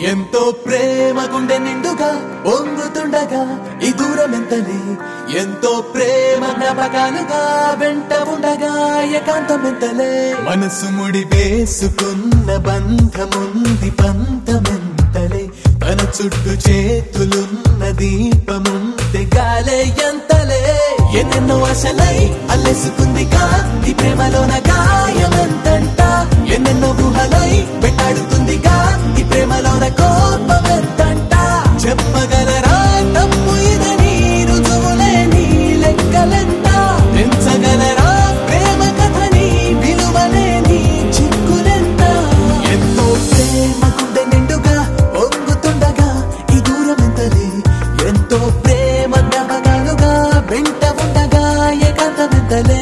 ఎంతో ప్రేమ గుండె నిండుగా పొంగుతుండగా ఈ దూరం ఎంతలే, ఎంతో ప్రేమ జ్ఞాపకాలుగా వెంట ఉండగా ఏకాంతం ఎంతలే. మనసు ముడి వేసుకున్న బంధముంది పంతమెంతలే, తన చుట్టూ చేతులున్న దీపముంది గాలే ఎంతలే. ఎన్నెన్నో ఆశలై అల్లేసుకుందిగా ఈ ప్రేమలోన గాయమెంతంట, ఎన్నెన్నో ఊహలై వెంటాడుతుందిగా ఈ ప్రేమలోన కోపం ఎంతంట. చెప్పగలరా తప్పు ఇదని రుజువులేని లెక్కలెంత, పెంచగలరా ప్రేమ కథని విలువలేని చిక్కులెంత. ఎంతో ప్రేమ గుండె నిండుగా పొంగుతుండగా ఈ దూరం ఎంతలే, ఎంతో ప్రేమ జ్ఞాపకాలుగా వెంట ఉండగా ఏకాంతం ఎంతలే.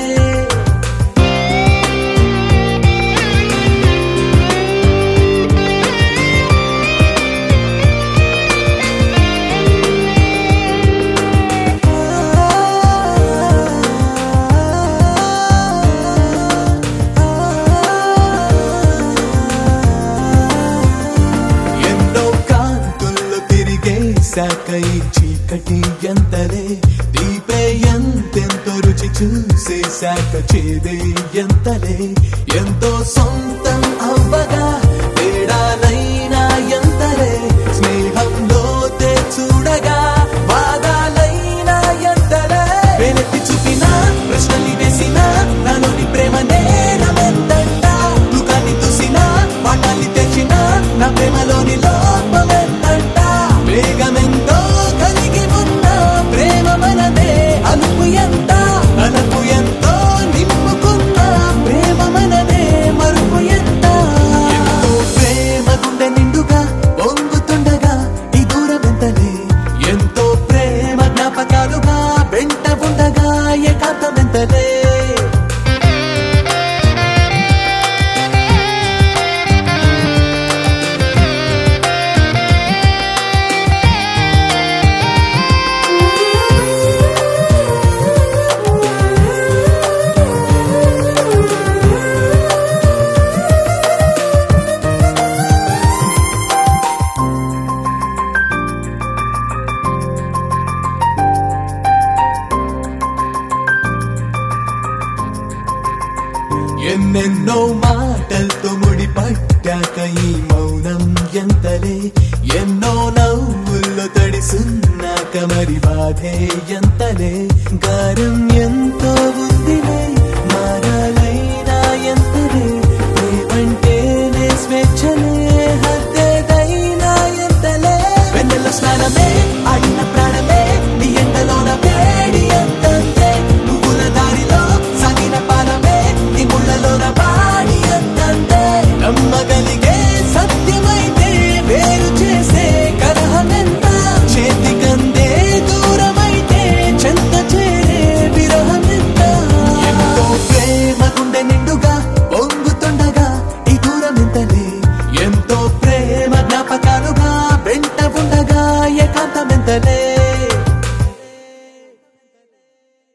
సాకై చీకటి ఎంతలే, దీపే ఎంతెంతో రుచి చూసేశాక చేదే ఎంతలే. ఎంతో సొంతం అవ్వగా తేడాలైనా ఎంతలే, స్నేహంలో చూడగా బాధాలైనా ఎంతలే. వెనక్కి చూపిన ప్రశ్నలు వేసిన నాలోని ప్రేమ నేరమెంతంట, దుఃఖాన్ని చూసిన పాఠాన్ని తెచ్చిన నా ప్రేమలోని లోపమెంతంట. వేగమెంతో కలిగి ఉన్న ప్రేమ మనదే, అలుపు ఎంత అలుపు ఎంతో నింపుకున్న ప్రేమ మనదే, మరుపు ఎంత. ఎంతో ప్రేమ గుండె నిండుగా పొంగుతుండగా ఈ దూరం ఎంతలే, ఎంతో ప్రేమ జ్ఞాపకాలుగా వెంట ఉండగా ఏకాంతం ఎంతలే. ఎన్నెన్నో మాటలతో ముడి పట్టాక ఈ మౌనం ఎంతలే, ఎన్నో నవ్వుల్లో తడిసున్నాక మరి బాధే ఎంతలే. గారం ఎంతో ఉందిలే, మారాలైనా ఎంతలే, ఏమంటేనే స్వేచ్ఛలే, హద్దేదైనా ఎంతలే. వెన్నెల స్నానమే